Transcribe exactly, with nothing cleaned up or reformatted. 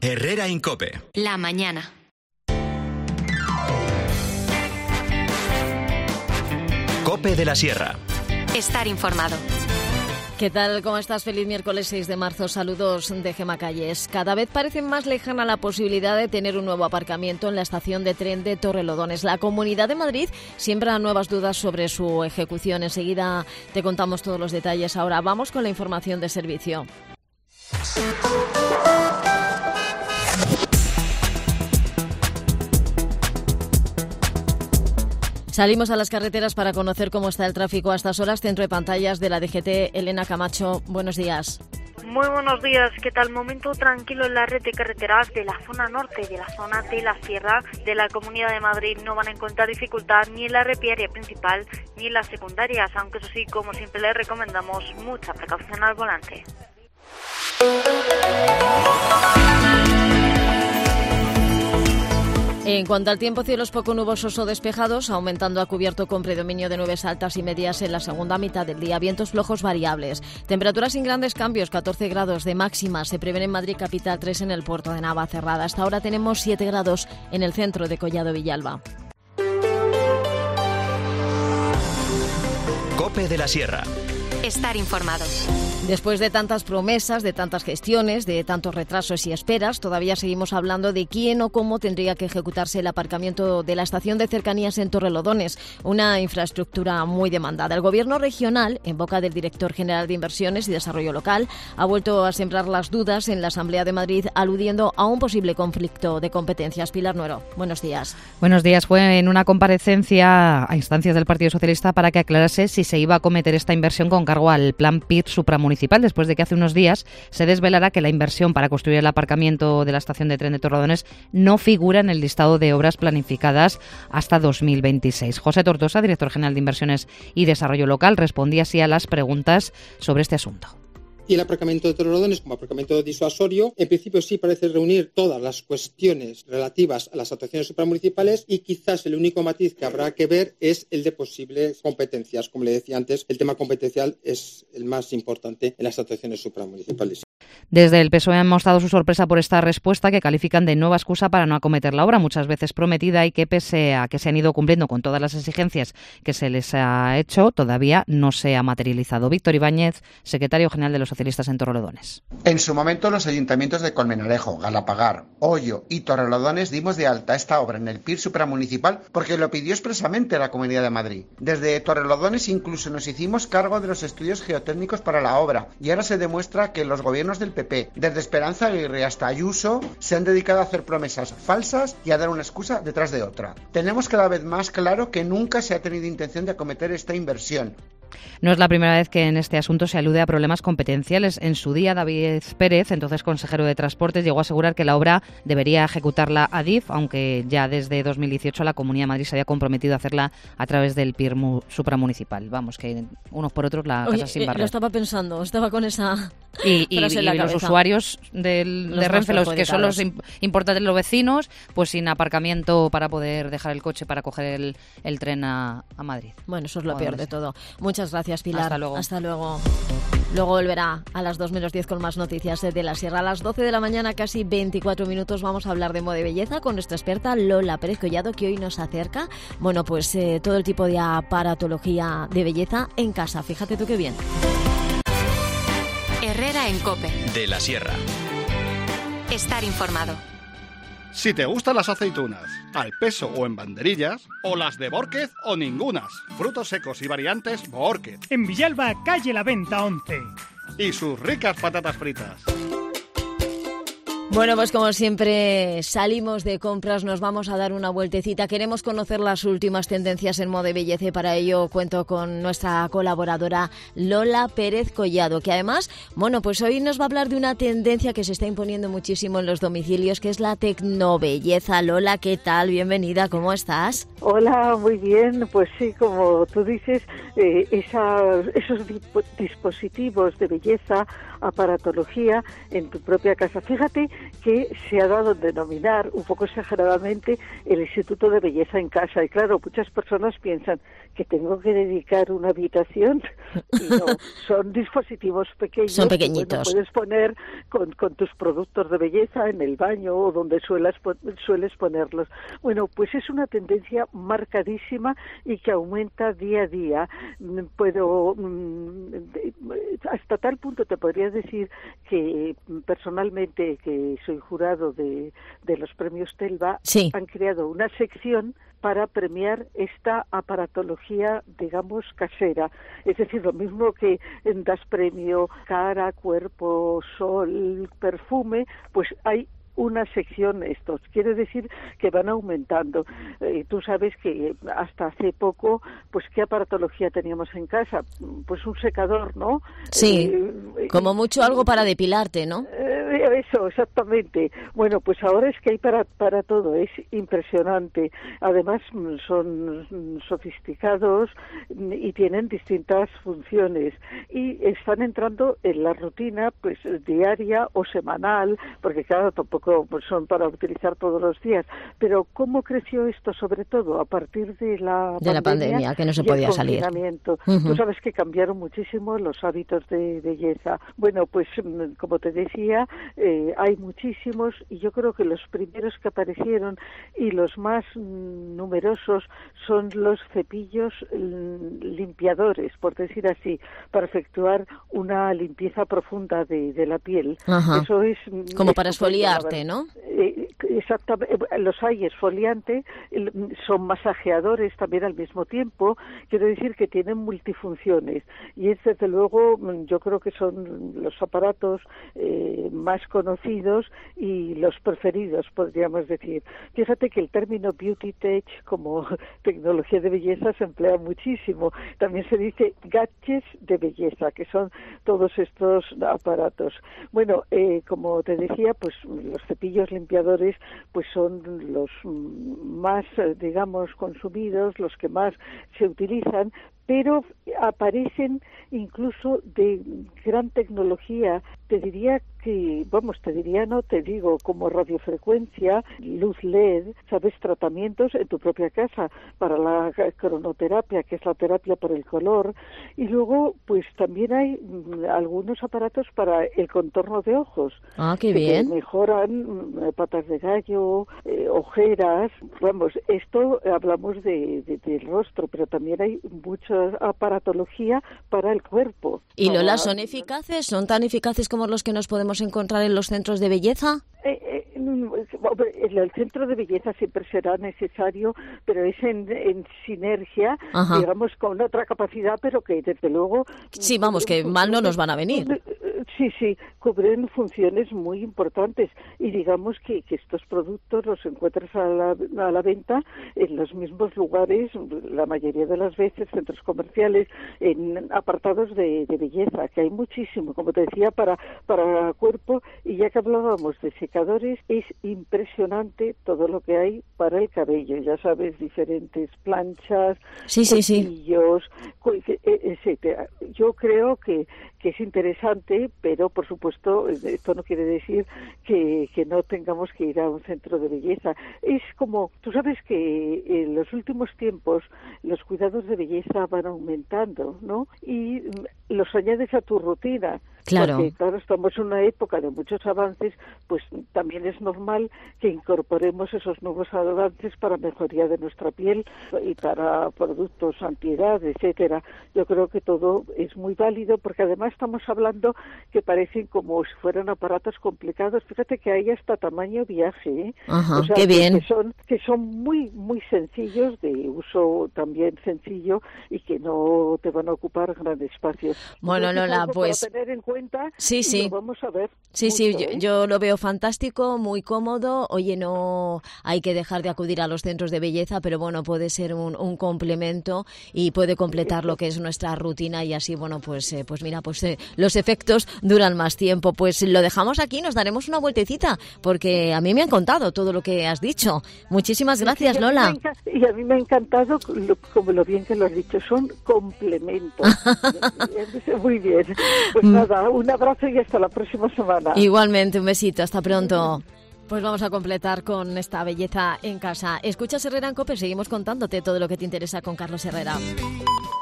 Herrera en COPE. La mañana. COPE de la Sierra. Estar informado. ¿Qué tal? ¿Cómo estás? Feliz miércoles seis de marzo. Saludos de Gemma Calles. Cada vez parece más lejana la posibilidad de tener un nuevo aparcamiento en la estación de tren de Torrelodones. La Comunidad de Madrid siembra nuevas dudas sobre su ejecución. Enseguida te contamos todos los detalles. Ahora vamos con la información de servicio. Salimos a las carreteras para conocer cómo está el tráfico a estas horas. Centro de pantallas de la D G T, Elena Camacho. Buenos días. Muy buenos días. ¿Qué tal? Momento tranquilo en la red de carreteras de la zona norte, de la zona de la Sierra de la Comunidad de Madrid. No van a encontrar dificultad ni en la red viaria principal ni en las secundarias, aunque eso sí, como siempre les recomendamos, mucha precaución al volante. En cuanto al tiempo, cielos poco nubosos o despejados, aumentando a cubierto con predominio de nubes altas y medias en la segunda mitad del día. Vientos flojos variables. Temperaturas sin grandes cambios, catorce grados de máxima. Se prevén en Madrid capital, tres en el puerto de Navacerrada. Hasta ahora tenemos siete grados en el centro de Collado Villalba. COPE de la Sierra. Estar informado. Después de tantas promesas, de tantas gestiones, de tantos retrasos y esperas, todavía seguimos hablando de quién o cómo tendría que ejecutarse el aparcamiento de la estación de cercanías en Torrelodones, una infraestructura muy demandada. El Gobierno regional, en boca del director general de Inversiones y Desarrollo Local, ha vuelto a sembrar las dudas en la Asamblea de Madrid, aludiendo a un posible conflicto de competencias. Pilar Nuero, buenos días. Buenos días. Fue en una comparecencia a instancias del Partido Socialista para que aclarase si se iba a acometer esta inversión con cargo al plan P I R supramunicipal, después de que hace unos días se desvelara que la inversión para construir el aparcamiento de la estación de tren de Torrelodones no figura en el listado de obras planificadas hasta dos mil veintiséis. José Tortosa, director general de Inversiones y Desarrollo Local, respondía así a las preguntas sobre este asunto. Y el aparcamiento de Torrelodones como aparcamiento disuasorio, en principio sí parece reunir todas las cuestiones relativas a las actuaciones supramunicipales y quizás el único matiz que habrá que ver es el de posibles competencias. Como le decía antes, el tema competencial es el más importante en las actuaciones supramunicipales. Desde el P S O E han mostrado su sorpresa por esta respuesta, que califican de nueva excusa para no acometer la obra, muchas veces prometida, y que pese a que se han ido cumpliendo con todas las exigencias que se les ha hecho, todavía no se ha materializado. Víctor Ibáñez, secretario general de los socialistas en Torrelodones. En su momento, los ayuntamientos de Colmenarejo, Galapagar, Ollo y Torrelodones dimos de alta esta obra en el P I R supramunicipal porque lo pidió expresamente la Comunidad de Madrid. Desde Torrelodones incluso nos hicimos cargo de los estudios geotécnicos para la obra, y ahora se demuestra que los gobiernos del P P, desde Esperanza Aguirre hasta Ayuso, se han dedicado a hacer promesas falsas y a dar una excusa detrás de otra. Tenemos cada vez más claro que nunca se ha tenido intención de acometer esta inversión. No es la primera vez que en este asunto se alude a problemas competenciales. En su día, David Pérez, entonces consejero de Transportes, llegó a asegurar que la obra debería ejecutarla Adif, aunque ya desde dos mil dieciocho la Comunidad de Madrid se había comprometido a hacerla a través del P I R supramunicipal. Vamos, que unos por otros la casa sin barrer. Lo estaba pensando, estaba con esa y, y, frase en la y los cabeza. usuarios del, Los de Renfe, los que son los perjudicados. importantes, los vecinos, pues sin aparcamiento para poder dejar el coche para coger el, el tren a, a Madrid. Bueno, eso es lo O peor donde de sea. todo. Muchas gracias, Pilar. Hasta luego. Hasta luego. Luego volverá a las dos menos diez con más noticias de la Sierra. A las doce de la mañana, casi veinticuatro minutos, vamos a hablar de moda y belleza con nuestra experta Lola Pérez Collado, que hoy nos acerca, bueno, pues eh, todo el tipo de aparatología de belleza en casa. Fíjate tú qué bien. Herrera en COPE. De la Sierra. Estar informado. Si te gustan las aceitunas, al peso o en banderillas, o las de Bórquez o ningunas, frutos secos y variantes Bórquez. En Villalba, calle La Venta once. Y sus ricas patatas fritas. Bueno, pues como siempre salimos de compras, nos vamos a dar una vueltecita. Queremos conocer las últimas tendencias en moda y belleza y para ello cuento con nuestra colaboradora Lola Pérez Collado, que además, bueno, pues hoy nos va a hablar de una tendencia que se está imponiendo muchísimo en los domicilios, que es la tecnobelleza. Lola, ¿qué tal? Bienvenida, ¿cómo estás? Hola, muy bien. Pues sí, como tú dices, eh, esa, esos dispositivos de belleza, aparatología en tu propia casa. Fíjate que se ha dado a denominar, un poco exageradamente, el Instituto de Belleza en Casa. Y claro, muchas personas piensan que tengo que dedicar una habitación, y no, son dispositivos pequeños. Son pequeñitos. Que, bueno, puedes poner con, con tus productos de belleza en el baño o donde suelas, sueles ponerlos. Bueno, pues es una tendencia marcadísima y que aumenta día a día. Puedo, hasta tal punto te podría decir que personalmente, que soy jurado de, de los premios Telva, sí. han creado una sección para premiar esta aparatología, digamos, casera. Es decir, lo mismo que das premio cara, cuerpo, sol, perfume, pues hay una sección estos. Quiere decir que van aumentando. Eh, tú sabes que hasta hace poco, pues ¿qué aparatología teníamos en casa? Pues un secador, ¿no? Sí, eh, como mucho algo para depilarte, ¿no? Eh, eso, exactamente. Bueno, pues ahora es que hay para, para todo, es impresionante. Además son sofisticados y tienen distintas funciones y están entrando en la rutina pues diaria o semanal, porque claro, tampoco son para utilizar todos los días. Pero ¿cómo creció esto? Sobre todo a partir de la de la pandemia, pandemia que no se podía salir. Uh-huh. Tú sabes que cambiaron muchísimo los hábitos de belleza. Bueno, pues como te decía, eh, hay muchísimos y yo creo que los primeros que aparecieron y los más mm, numerosos son los cepillos mm, limpiadores, por decir así, para efectuar una limpieza profunda de, de la piel. Ajá. Eso es como para esfoliarte, ¿no? Eh, exactamente, los hay esfoliante, son masajeadores también al mismo tiempo. Quiero decir que tienen multifunciones y es desde luego, yo creo que son los aparatos eh, más conocidos y los preferidos, podríamos decir. Fíjate que el término beauty tech como tecnología de belleza se emplea muchísimo. También se dice gadgets de belleza, que son todos estos aparatos. Bueno, eh, como te decía, pues los cepillos limpiadores pues son los más, digamos, consumidos, los que más se utilizan, pero aparecen incluso de gran tecnología. Te diría que, vamos, te diría, no te digo, como radiofrecuencia, luz L E D, sabes, tratamientos en tu propia casa para la cronoterapia, que es la terapia por el color, y luego, pues también hay mm, algunos aparatos para el contorno de ojos. Ah, qué que bien. Mejoran mm, patas de gallo, eh, ojeras, vamos, esto hablamos de, de, del rostro, pero también hay mucha aparatología para el cuerpo. ¿Y para... Lola, son eficaces? ¿Son tan eficaces como los que nos podemos encontrar en los centros de belleza? Eh, eh, el centro de belleza siempre será necesario, pero es en, en sinergia, Ajá. digamos, con otra capacidad, pero que desde luego... Sí, vamos, que mal no nos van a venir. Sí, sí, cubren funciones muy importantes y digamos que, que estos productos los encuentras a la, a la venta en los mismos lugares, la mayoría de las veces, centros comerciales, en apartados de, de belleza, que hay muchísimo, como te decía, para, para cuerpo, y ya que hablábamos de secadores, es impresionante todo lo que hay para el cabello, ya sabes, diferentes planchas, sí, sí, cuchillos, sí. etcétera. Yo creo que, que es interesante, pero por supuesto esto no quiere decir que, que no tengamos que ir a un centro de belleza. Es como, tú sabes que en los últimos tiempos los cuidados de belleza van aumentando, ¿no? Y los añades a tu rutina. Claro. Porque, claro, estamos en una época de muchos avances, pues también es normal que incorporemos esos nuevos avances para mejoría de nuestra piel y para productos antiedad, etcétera. Yo creo que todo es muy válido, porque además estamos hablando que parecen como si fueran aparatos complicados. Fíjate que hay hasta tamaño viaje, ¿eh? Ajá, o sea, qué bien. Que son, que son muy, muy sencillos, de uso también sencillo, y que no te van a ocupar gran espacio. Bueno, Entonces, Lola, algo pues... para tener en cuenta, sí, sí. Lo vamos a ver. Sí, mucho, sí, ¿eh? yo, yo lo veo fantástico, muy cómodo. Oye, no hay que dejar de acudir a los centros de belleza, pero bueno, puede ser un, un complemento y puede completar lo que es nuestra rutina, y así, bueno, pues eh, pues mira, pues eh, los efectos duran más tiempo. Pues lo dejamos aquí, nos daremos una vueltecita, porque a mí me han contado todo lo que has dicho. Muchísimas gracias, sí, Lola. Y a mí me ha encantado, lo, como lo bien que lo has dicho, son complementos. Muy bien. Pues nada, Nada, un abrazo y hasta la próxima semana. Igualmente, un besito, hasta pronto. Pues vamos a completar con esta belleza en casa. Escuchas Herrera en COPE, seguimos contándote todo lo que te interesa con Carlos Herrera.